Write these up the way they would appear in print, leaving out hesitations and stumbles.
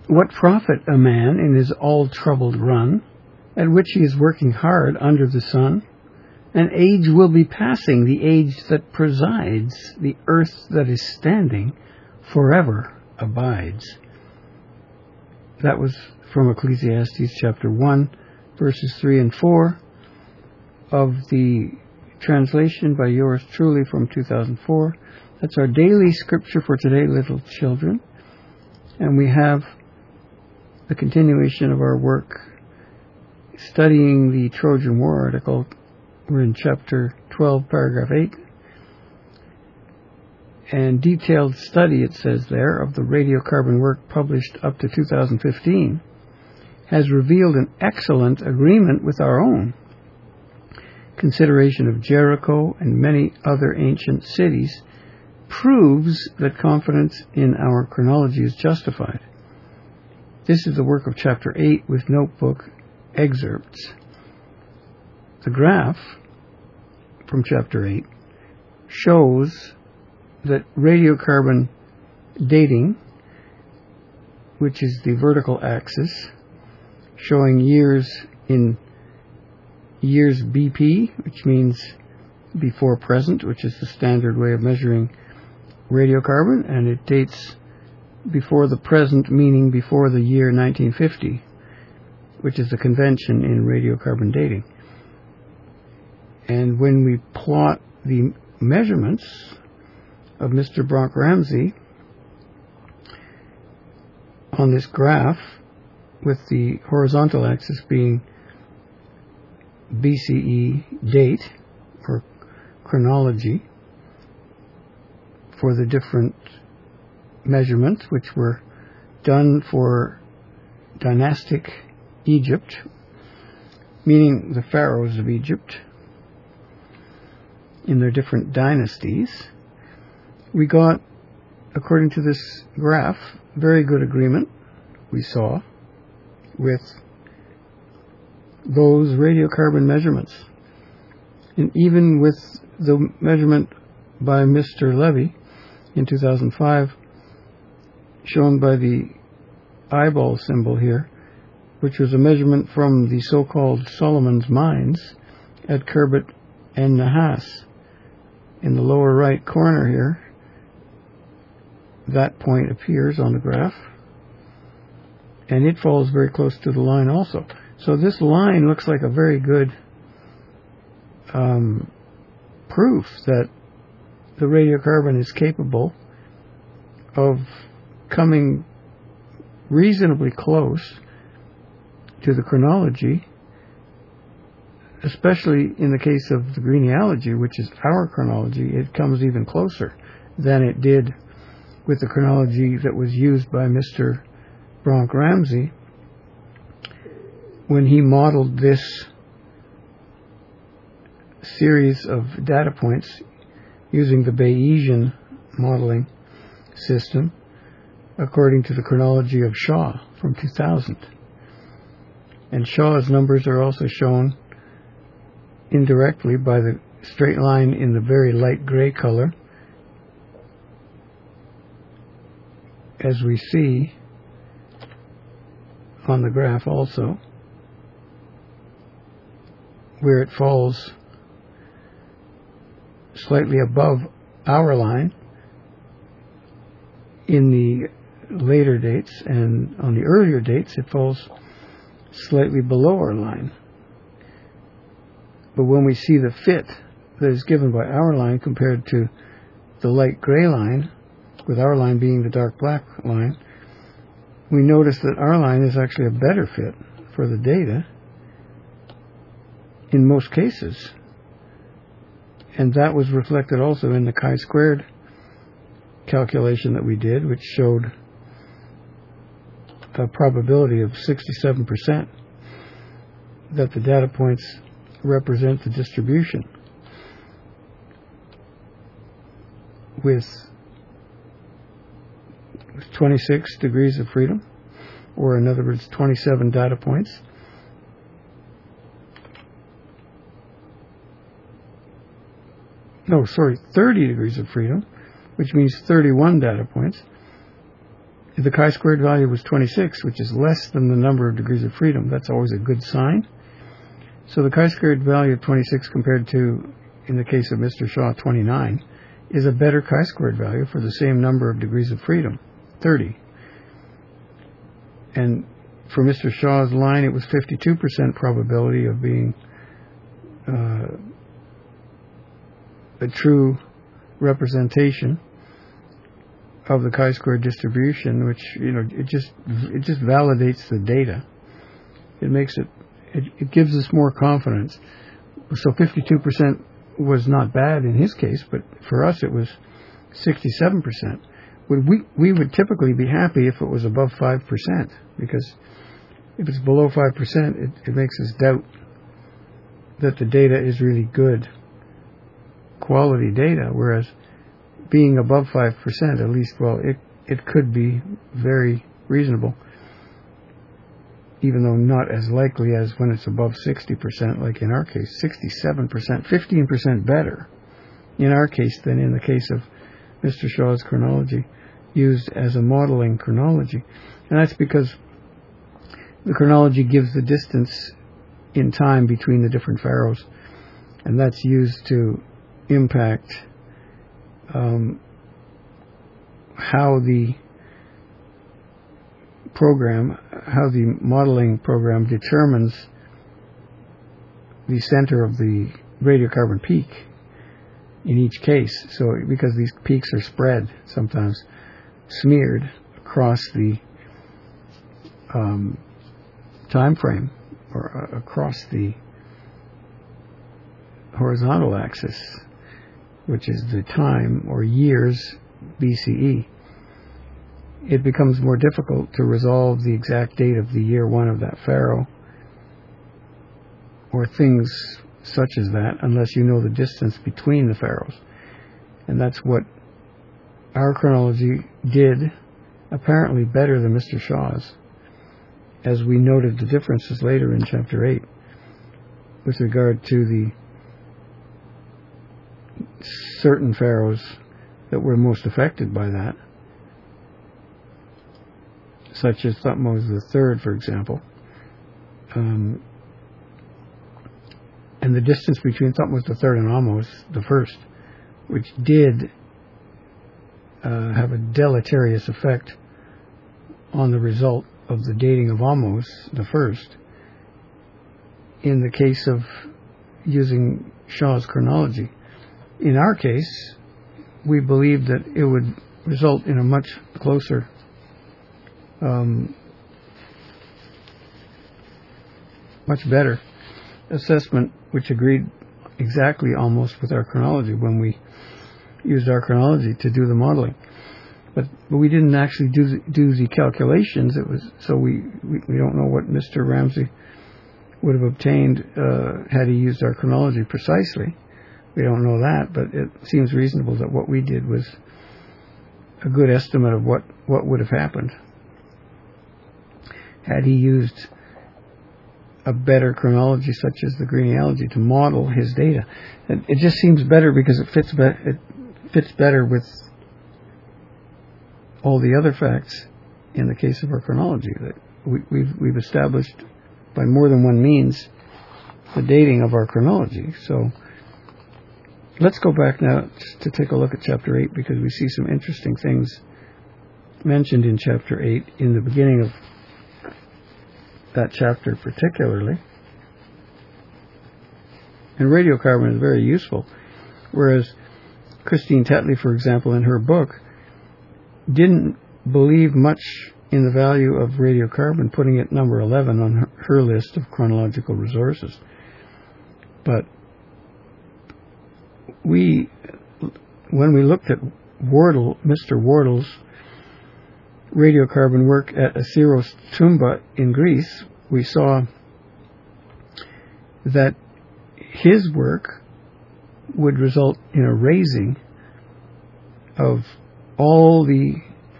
What profit a man in his all-troubled run, at which he is working hard under the sun? An age will be passing, the age that presides, the earth that is standing forever abides. That was from Ecclesiastes chapter 1, verses 3 and 4 of the translation by yours truly from 2004. That's our daily scripture for today, little children. And we have the continuation of our work studying the Trojan War article. We're in chapter 12, paragraph 8. And detailed study, it says there, of the radiocarbon work published up to 2015 has revealed an excellent agreement with our own. Consideration of Jericho and many other ancient cities proves that confidence in our chronology is justified. This is the work of chapter 8 with notebook excerpts. The graph from chapter 8 shows that radiocarbon dating, which is the vertical axis, showing years in years BP, which means before present, which is the standard way of measuring radiocarbon, and it dates before the present, meaning before the year 1950, which is the convention in radiocarbon dating. And when we plot the measurements of Mr. Bronk-Ramsey on this graph, with the horizontal axis being BCE date, or chronology, for the different measurements which were done for dynastic Egypt, meaning the pharaohs of Egypt in their different dynasties, we got, according to this graph, very good agreement we saw with those radiocarbon measurements. And even with the measurement by Mr. Levy in 2005, shown by the eyeball symbol here, which was a measurement from the so-called Solomon's mines at Khirbet and Nahas. In the lower right corner here, that point appears on the graph, and it falls very close to the line also. So this line looks like a very good proof that the radiocarbon is capable of coming reasonably close to the chronology, especially in the case of the genealogy, which is our chronology. It comes even closer than it did with the chronology that was used by Mr. Bronk-Ramsey when he modeled this series of data points using the Bayesian modeling system according to the chronology of Shaw from 2000. And Shaw's numbers are also shown indirectly by the straight line in the very light gray color, as we see on the graph also, where it falls slightly above our line in the later dates, and on the earlier dates it falls slightly below our line. But when we see the fit that is given by our line compared to the light gray line, with our line being the dark black line, we notice that our line is actually a better fit for the data in most cases. And that was reflected also in the chi-squared calculation that we did, which showed a probability of 67% that the data points represent the distribution, with 26 degrees of freedom, or in other words 27 data points. No, sorry, 30 degrees of freedom, which means 31 data points, the chi-squared value was 26, which is less than the number of degrees of freedom. That's always a good sign. So the chi-squared value of 26 compared to, in the case of Mr. Shaw, 29, is a better chi-squared value for the same number of degrees of freedom, 30. And for Mr. Shaw's line, it was 52% probability of being a true representation of the chi-squared distribution, which, it just validates the data. It makes it gives us more confidence. So 52% was not bad in his case, but for us it was 67%. We would typically be happy if it was above 5%, because if it's below 5%, it makes us doubt that the data is really good quality data, whereas being above 5%, at least, well, it could be very reasonable, even though not as likely as when it's above 60%, like in our case, 67%, 15% better in our case than in the case of Mr. Shaw's chronology, used as a modeling chronology. And that's because the chronology gives the distance in time between the different pharaohs, and that's used to impact how the modeling program determines the center of the radiocarbon peak in each case. So because these peaks are spread, sometimes smeared across the time frame or across the horizontal axis, which is the time or years BCE, it becomes more difficult to resolve the exact date of the year one of that pharaoh or things such as that unless you know the distance between the pharaohs. And that's what our chronology did, apparently better than Mr. Shaw's, as we noted the differences later in Chapter 8 with regard to the certain pharaohs that were most affected by that, such as Thutmose III, for example. And the distance between Thutmose III and Ahmose I, which did have a deleterious effect on the result of the dating of Ahmose I, in the case of using Shaw's chronology. In our case, we believed that it would result in a much closer much better assessment, which agreed exactly almost with our chronology when we used our chronology to do the modeling. But we didn't actually do the calculations. It was so we don't know what Mr. Ramsey would have obtained had he used our chronology precisely. We don't know that, but it seems reasonable that what we did was a good estimate of what would have happened had he used a better chronology such as the genealogy to model his data. It just seems better because it fits better with all the other facts in the case of our chronology, that we've established by more than one means the dating of our chronology. So let's go back now to take a look at Chapter 8, because we see some interesting things mentioned in Chapter 8 in the beginning of that chapter particularly. And radiocarbon is very useful, whereas Christine Tetley, for example, in her book, didn't believe much in the value of radiocarbon, putting it number 11 on her list of chronological resources. But when we looked at Mr. Wardle's radiocarbon work at Asiros Toumba in Greece, we saw that his work would result in a raising of all the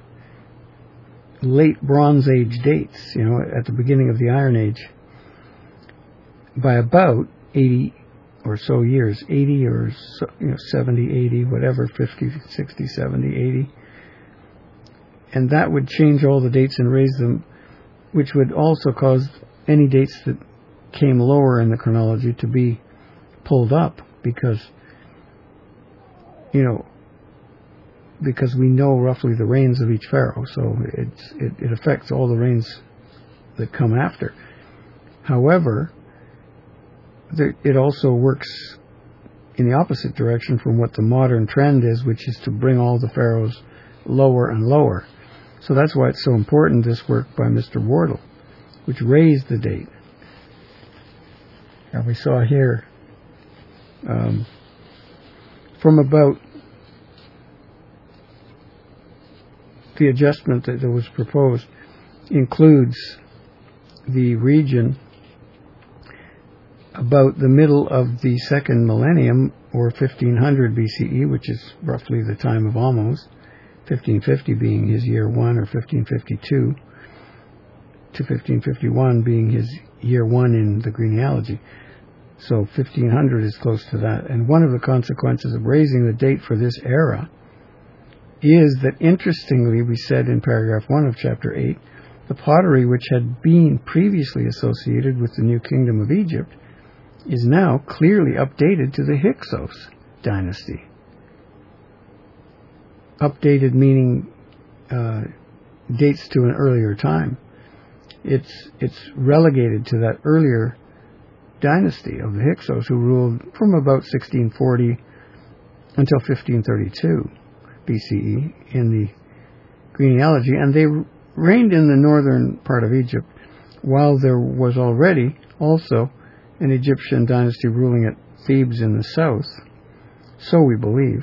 late Bronze Age dates, at the beginning of the Iron Age, by about 80 or so years, 80 or so, 70, 80, whatever, 50, 60, 70, 80. And that would change all the dates and raise them, which would also cause any dates that came lower in the chronology to be pulled up, because we know roughly the reigns of each pharaoh, so it affects all the reigns that come after. However, it also works in the opposite direction from what the modern trend is, which is to bring all the pharaohs lower and lower. So that's why it's so important, this work by Mr. Wardle, which raised the date. And we saw here from about the adjustment that was proposed includes the region about the middle of the second millennium, or 1500 BCE, which is roughly the time of Ahmose, 1550 being his year 1, or 1552 to 1551 being his year 1 in the genealogy. So 1500 is close to that. And one of the consequences of raising the date for this era is that, interestingly, we said in paragraph 1 of chapter 8, the pottery which had been previously associated with the new kingdom of Egypt is now clearly updated to the Hyksos dynasty. Updated meaning dates to an earlier time. It's relegated to that earlier dynasty of the Hyksos, who ruled from about 1640 until 1532 BCE in the genealogy, and they reigned in the northern part of Egypt, while there was already also an Egyptian dynasty ruling at Thebes in the south, so we believe.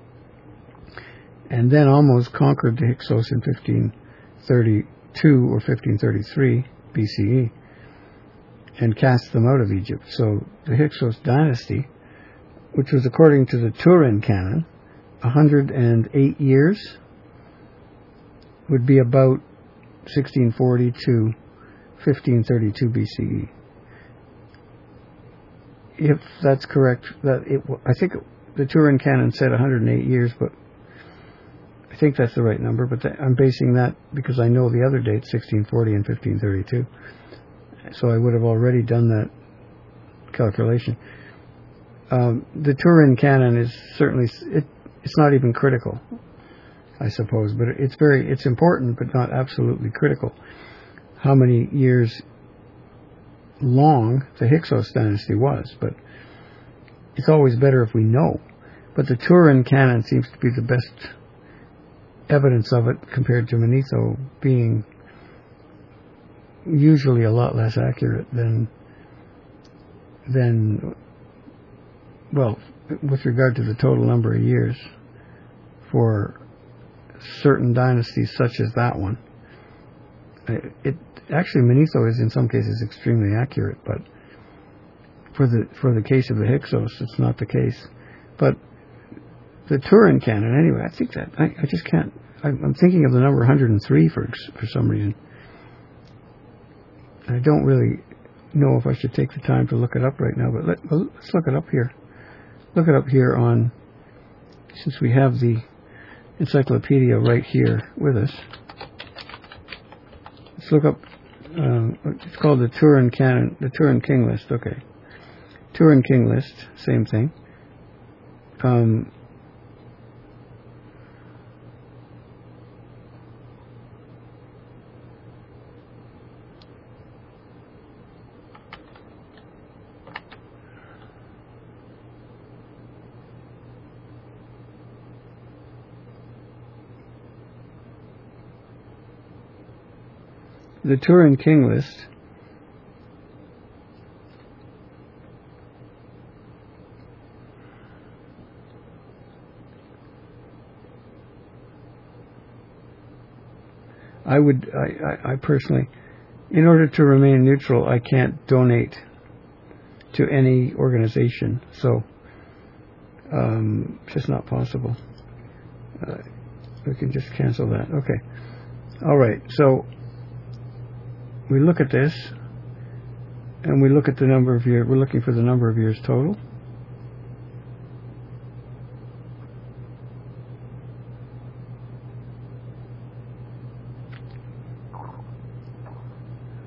And then Ahmose conquered the Hyksos in 1532 or 1533 BCE and cast them out of Egypt. So the Hyksos dynasty, which was according to the Turin canon 108 years, would be about 1640 to 1532 BCE. If that's correct, I think the Turin canon said 108 years, but I think that's the right number. But I'm basing that because I know the other dates, 1640 and 1532. So I would have already done that calculation. The Turin canon is certainly, it's not even critical, I suppose, but it's important, but not absolutely critical, how many years long the Hyksos dynasty was. But it's always better if we know. But the Turin canon seems to be the best evidence of it, compared to Manetho being usually a lot less accurate than well, with regard to the total number of years for certain dynasties such as that one. Actually, Manetho is in some cases extremely accurate, but for the case of the Hyksos, it's not the case. But the Turin canon, anyway, I think that I just can't. I'm thinking of the number 103 for some reason. I don't really know if I should take the time to look it up right now, but let's look it up here. Look it up here since we have the encyclopedia right here with us. Let's look up, it's called the Turin Canon, the Turin King List, okay. Turin King List, same thing. The Turin King List I personally, in order to remain neutral, I can't donate to any organization, so it's just not possible. We can just cancel that. Okay. All right. So we look at this, and we look at the number of years. We're looking for the number of years total.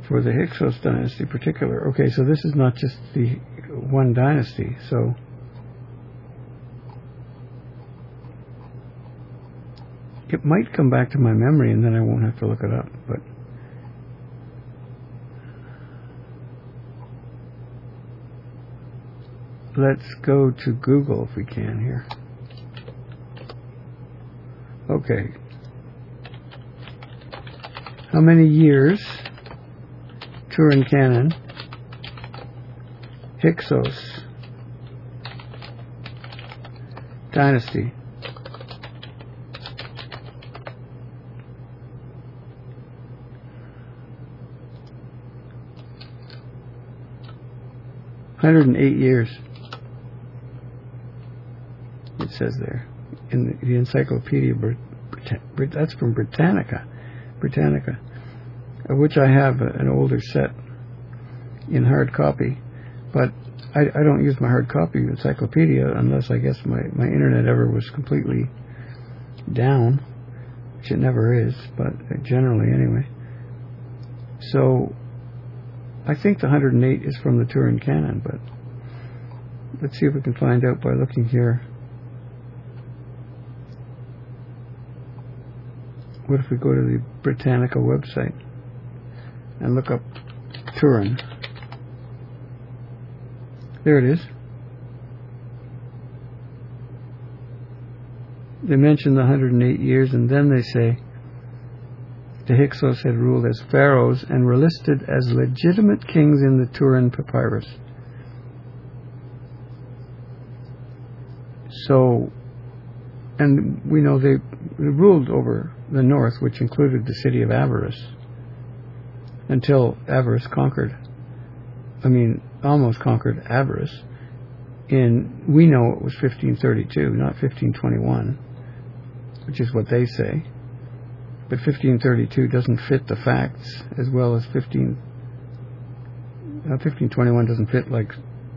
for the Hyksos dynasty particular. Okay, so this is not just the one dynasty, so it might come back to my memory and then I won't have to look it up, but let's go to Google if we can here. Okay. How many years Turin Canon Hyksos dynasty? $108. It says there in the Encyclopedia that's from Britannica, of which I have an older set in hard copy, but I don't use my hard copy encyclopedia unless I guess my internet ever was completely down, which it never is, but generally anyway. So I think the 108 is from the Turin Canon, but let's see if we can find out by looking here. What if we go to the Britannica website and look up Turin? There it is. They mention the 108 years, and then they say the Hyksos had ruled as pharaohs and were listed as legitimate kings in the Turin Papyrus. So, and we know they ruled over the north, which included the city of Avaris, until Avaris almost conquered Avaris. We know it was 1532, not 1521, which is what they say. But 1532 doesn't fit the facts as well as 1521 doesn't fit like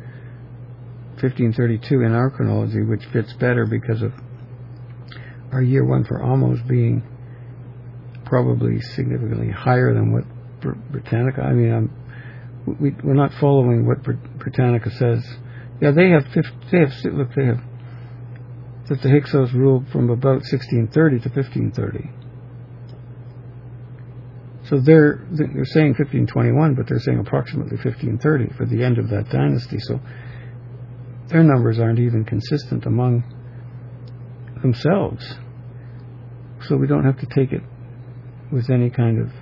1532 in our chronology, which fits better because of our year one for Ahmose being probably significantly higher than what Britannica. We're not following what Britannica says. Yeah, they have that the Hyksos ruled from about 1630 to 1530. So they're saying 1521, but they're saying approximately 1530 for the end of that dynasty. So their numbers aren't even consistent among themselves. So we don't have to take it with any kind of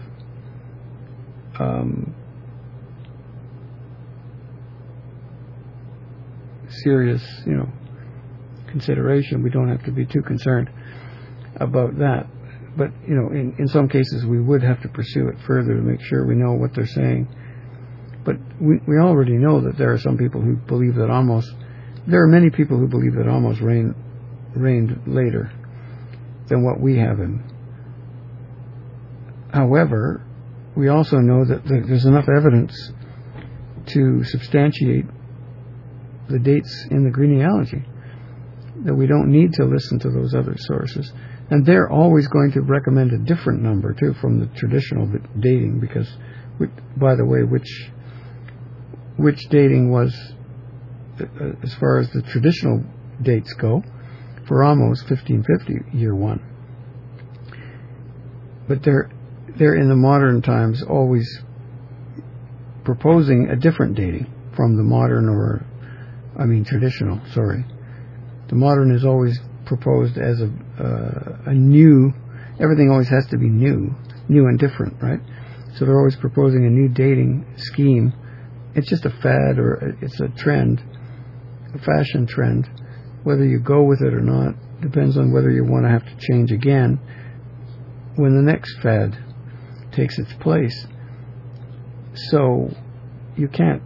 serious, consideration. We don't have to be too concerned about that. But, in some cases we would have to pursue it further to make sure we know what they're saying. But we already know that there are some people who believe that there are many people who believe that Ahmose reigned later than what we have him. However, we also know that there's enough evidence to substantiate the dates in the genealogy that we don't need to listen to those other sources. And they're always going to recommend a different number, too, from the traditional dating, because, by the way, which dating was, as far as the traditional dates go, for Ahmose, 1550, year one. But they're in the modern times always proposing a different dating from the modern traditional, sorry. The modern is always proposed as a new, everything always has to be new and different, right? So they're always proposing a new dating scheme. It's just a fad, or it's a trend, a fashion trend. Whether you go with it or not depends on whether you want to have to change again when the next fad takes its place. So you can't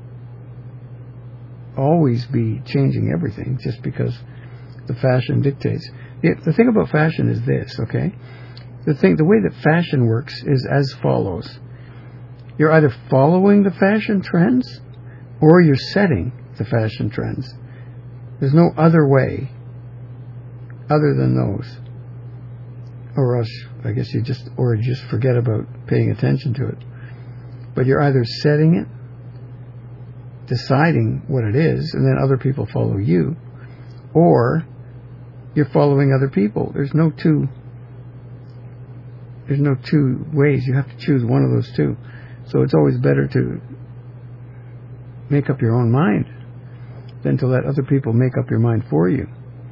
always be changing everything just because the fashion dictates. The thing about fashion is this, okay? The way that fashion works is as follows. You're either following the fashion trends or you're setting the fashion trends. There's no other way other than those. Or else, I guess you just forget about paying attention to it. But you're either setting it, deciding what it is, and then other people follow you, or you're following other people. There's no two ways. You have to choose one of those two. So it's always better to make up your own mind than to let other people make up your mind for you.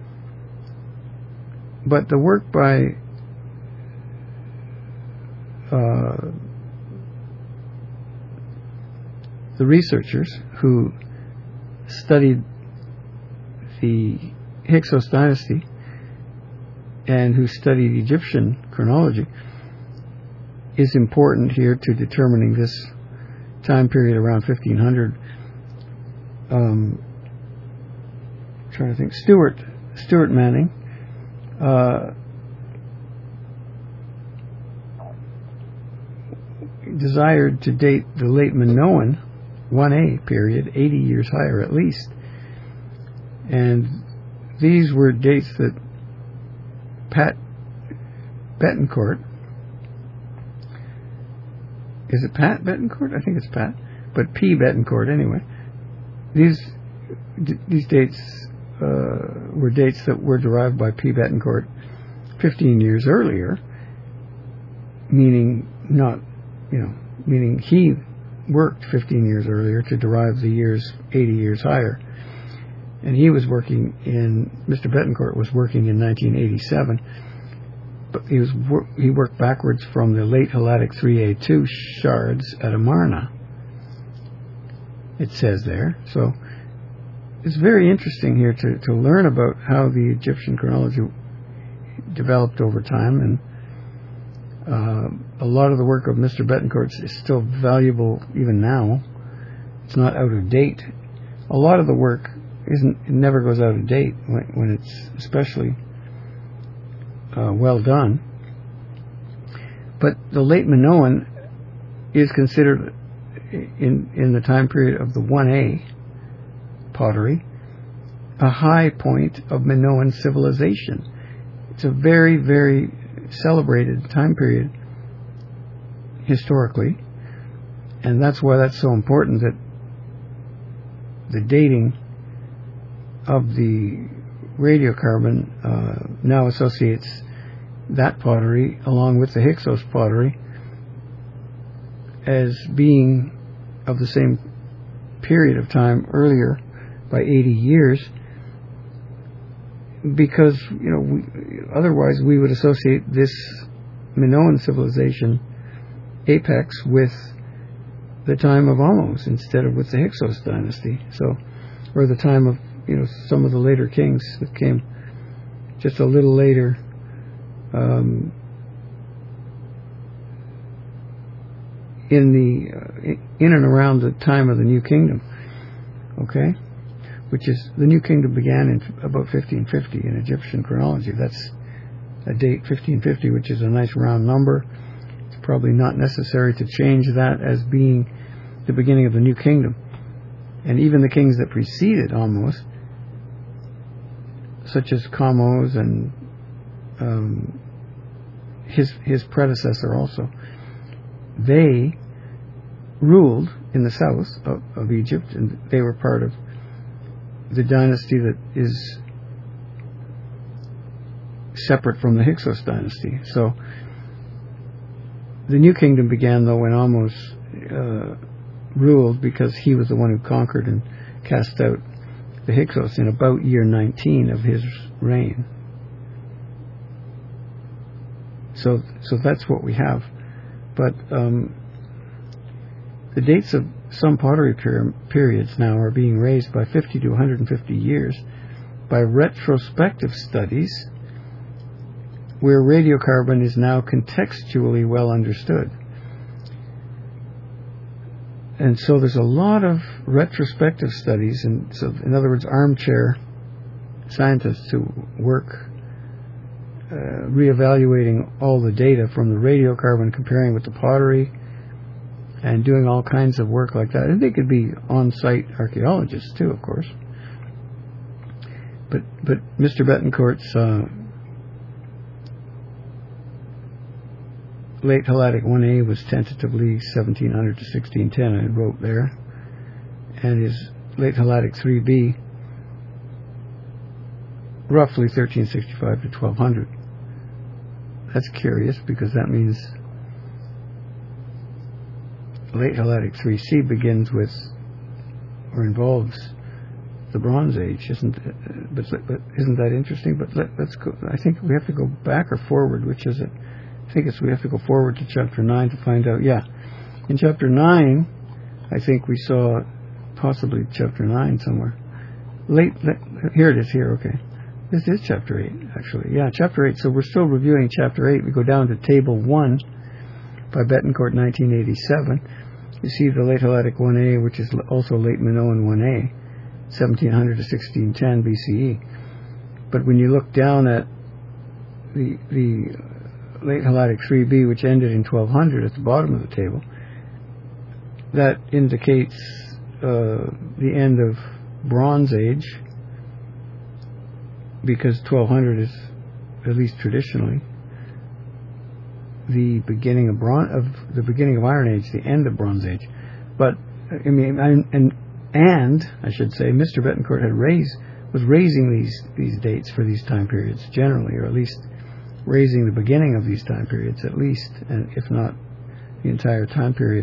But the work by the researchers who studied the Hyksos dynasty and who studied Egyptian chronology is important here to determining this time period around 1500. Trying to think. Stuart Manning desired to date the late Minoan 1A period 80 years higher at least, and these were dates that Pat Betancourt, is it Pat Betancourt? I think it's Pat, but P. Betancourt anyway. These dates were dates that were derived by P. Betancourt 15 years earlier, meaning he worked 15 years earlier to derive the years 80 years higher. And Mr. Betancourt was working in 1987, but he worked backwards from the late Helladic 3A2 shards at Amarna, it says there. So it's very interesting here to learn about how the Egyptian chronology developed over time, and a lot of the work of Mr. Betancourt is still valuable even now. It's not out of date. A lot of the work it never goes out of date when it's especially well done. But the late Minoan is considered in the time period of the 1A pottery a high point of Minoan civilization. It's a very, very celebrated time period historically, and that's why that's so important, that the dating of the radiocarbon now associates that pottery along with the Hyksos pottery as being of the same period of time earlier by 80 years, because otherwise we would associate this Minoan civilization apex with the time of Ahmose instead of with the Hyksos dynasty, or the time of some of the later kings that came just a little later, in and around the time of the New Kingdom. Okay, which is the New Kingdom began in about 1550 in Egyptian chronology. That's a date, 1550, which is a nice round number. It's probably not necessary to change that as being the beginning of the New Kingdom. And even the kings that preceded Ahmose, such as Kamose and his predecessor also, they ruled in the south of Egypt, and they were part of the dynasty that is separate from the Hyksos dynasty. So the New Kingdom began, though, when Ahmose ruled, because he was the one who conquered and cast out the Hyksos in about year 19 of his reign. So that's what we have. But the dates of some pottery periods now are being raised by 50 to 150 years by retrospective studies, where radiocarbon is now contextually well understood. And so there's a lot of retrospective studies, and so, in other words, armchair scientists who work reevaluating all the data from the radiocarbon, comparing with the pottery, and doing all kinds of work like that. And they could be on-site archaeologists too, of course. But Mr. Betancourt's Late Helladic 1A was tentatively 1700 to 1610, I wrote there. And his Late Helladic 3B, roughly 1365 to 1200. That's curious, because that means Late Helladic 3C begins with, or involves, the Bronze Age, isn't that interesting? But let's go. I think we have to go back or forward. Which is it? I think we have to go forward to chapter 9 to find out. Yeah, in chapter 9, I think we saw possibly chapter 9 somewhere. Here it is. Here, okay. This is chapter 8, actually. Yeah, chapter 8. So we're still reviewing chapter 8. We go down to table 1 by Betancourt, 1987. You see the Late Helladic 1A, which is also Late Minoan 1A. 1700 to 1610 BCE. But when you look down at the Late Helladic 3B, which ended in 1200 at the bottom of the table, that indicates the end of Bronze Age, because 1200 is, at least traditionally, the beginning of Iron Age, the end of Bronze Age. But I mean, and I should say, Mr. Betancourt was raising these dates for these time periods generally, or at least raising the beginning of these time periods at least, and if not the entire time period.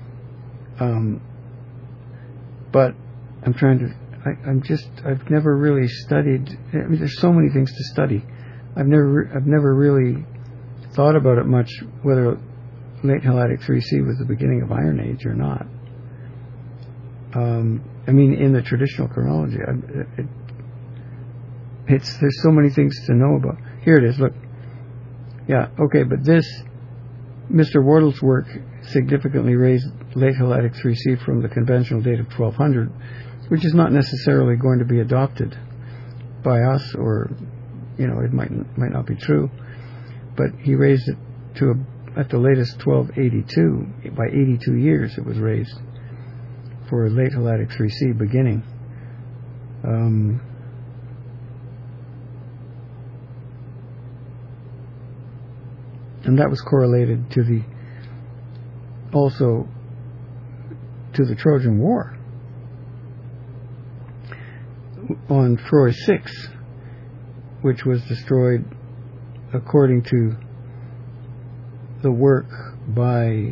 But I've never really studied. I mean, there's so many things to study. I've never really thought about it much, whether Late Helladic 3C was the beginning of Iron Age or not. I mean, in the traditional chronology, there's so many things to know about. Here it is, look. Yeah, okay, but Mr. Wardle's work significantly raised Late Helladic 3C from the conventional date of 1200, which is not necessarily going to be adopted by us, or, it might not be true, but he raised it to at the latest 1282. By 82 years it was raised for Late Helladic 3C beginning. And that was correlated also to the Trojan War. On Troy 6, which was destroyed according to the work by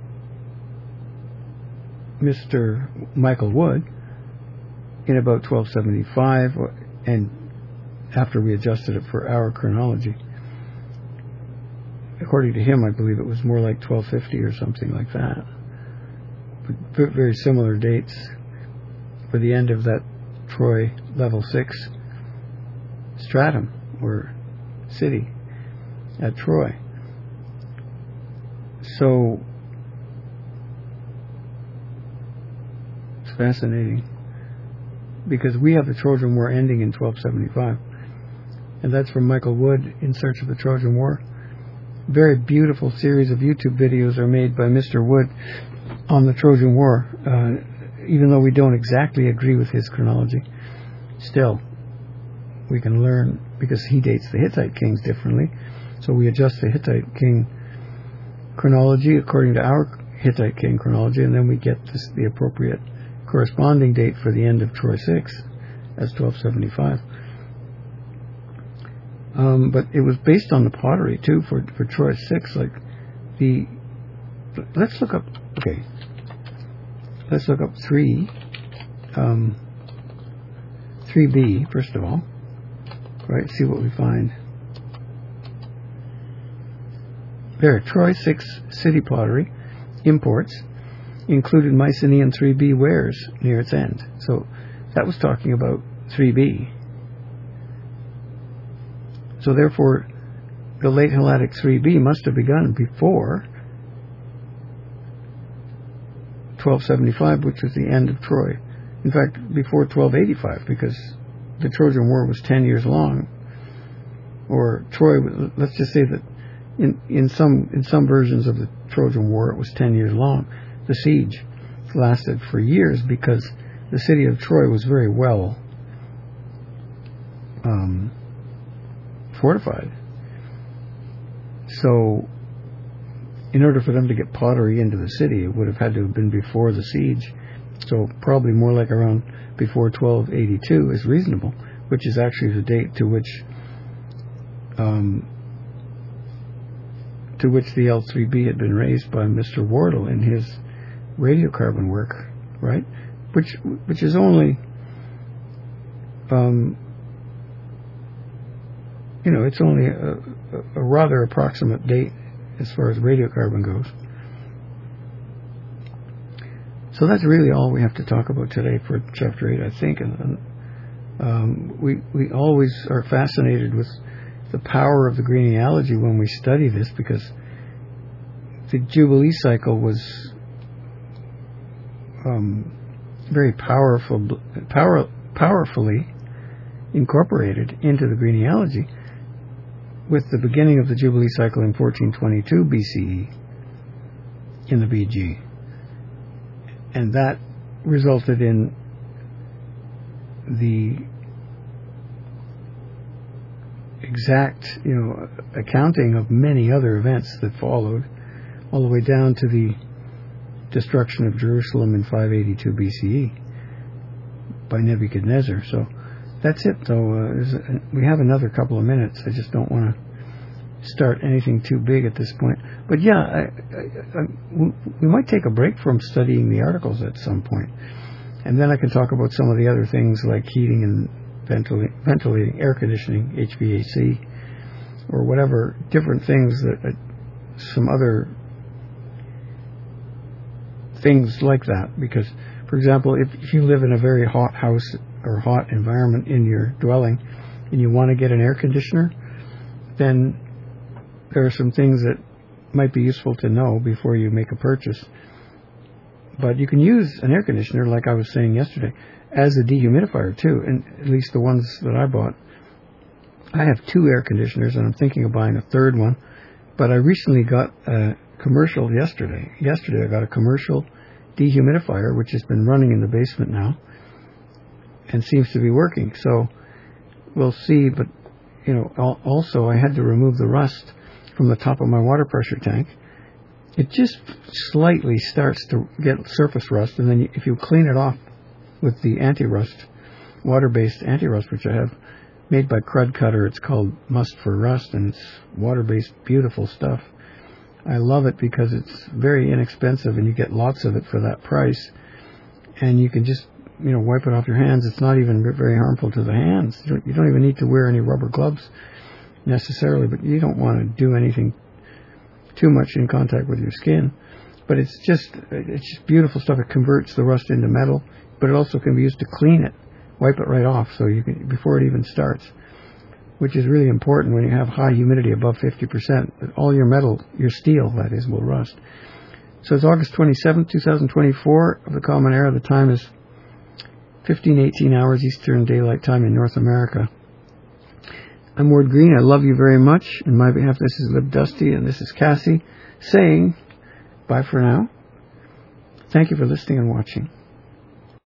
Mr. Michael Wood in about 1275, and after we adjusted it for our chronology. According to him, I believe it was more like 1250 or something like that. But very similar dates for the end of that Troy level 6 stratum, or city at Troy. So it's fascinating, because we have the Trojan War ending in 1275, and that's from Michael Wood, In Search of the Trojan War. Very beautiful series of YouTube videos are made by Mr. Wood on the Trojan War, even though we don't exactly agree with his chronology. Still, we can learn, because he dates the Hittite kings differently, so we adjust the Hittite king chronology according to our Hittite king chronology, and then we get the appropriate corresponding date for the end of Troy 6 as 1275. But it was based on the pottery too for Troy 6. Like let's look up 3B first of all, right? See what we find. There, Troy 6 city pottery imports included Mycenaean 3B wares near its end. So that was talking about 3B. So therefore, the Late Helladic 3B must have begun before 1275, which was the end of Troy. In fact, before 1285, because the Trojan War was 10 years long. Or Troy, let's just say that in some versions of the Trojan War, it was 10 years long. The siege lasted for years because the city of Troy was very well fortified. So in order for them to get pottery into the city, it would have had to have been before the siege. So probably more like around before 1282 is reasonable, which is actually the date to which the L3B had been raised by Mr. Wardle in his radiocarbon work, right? Which is only, it's only a rather approximate date as far as radiocarbon goes. So that's really all we have to talk about today for Chapter 8, I think. And we always are fascinated with the power of the green genealogy when we study this, because the Jubilee cycle was very powerfully incorporated into the green genealogy with the beginning of the Jubilee cycle in 1422 BCE in the BG. And that resulted in the exact, accounting of many other events that followed, all the way down to the destruction of Jerusalem in 582 BCE by Nebuchadnezzar. So that's it, though. We have another couple of minutes. I just don't want to start anything too big at this point. But yeah, we might take a break from studying the articles at some point, and then I can talk about some of the other things like heating and ventilating, air conditioning, HVAC, or whatever different things that some other things like that. Because, for example, if you live in a very hot house or hot environment in your dwelling and you want to get an air conditioner, then there are some things that might be useful to know before you make a purchase. But you can use an air conditioner, like I was saying yesterday, as a dehumidifier too, and at least the ones that I bought. I have 2 air conditioners, and I'm thinking of buying a third one. But I recently got a commercial yesterday. Yesterday I got a commercial dehumidifier, which has been running in the basement now, and seems to be working. So we'll see. But also I had to remove the rust from the top of my water pressure tank. It just slightly starts to get surface rust, and then if you clean it off with the anti-rust, water-based anti-rust, which I have, made by Crud Cutter, it's called Must for Rust, and it's water-based, beautiful stuff. I love it because it's very inexpensive, and you get lots of it for that price, and you can just wipe it off your hands. It's not even very harmful to the hands. You don't even need to wear any rubber gloves necessarily, but you don't want to do anything too much in contact with your skin. But it's just beautiful stuff. It converts the rust into metal, but it also can be used to clean it, wipe it right off, so you can, before it even starts, which is really important when you have high humidity above 50%. All your metal, your steel that is, will rust. So it's August 27th, 2024 of the Common Era. The time is 15:18 hours Eastern Daylight Time in North America. I'm Ward Green. I love you very much. On my behalf, this is Lib Dusty, and this is Cassie saying bye for now. Thank you for listening and watching.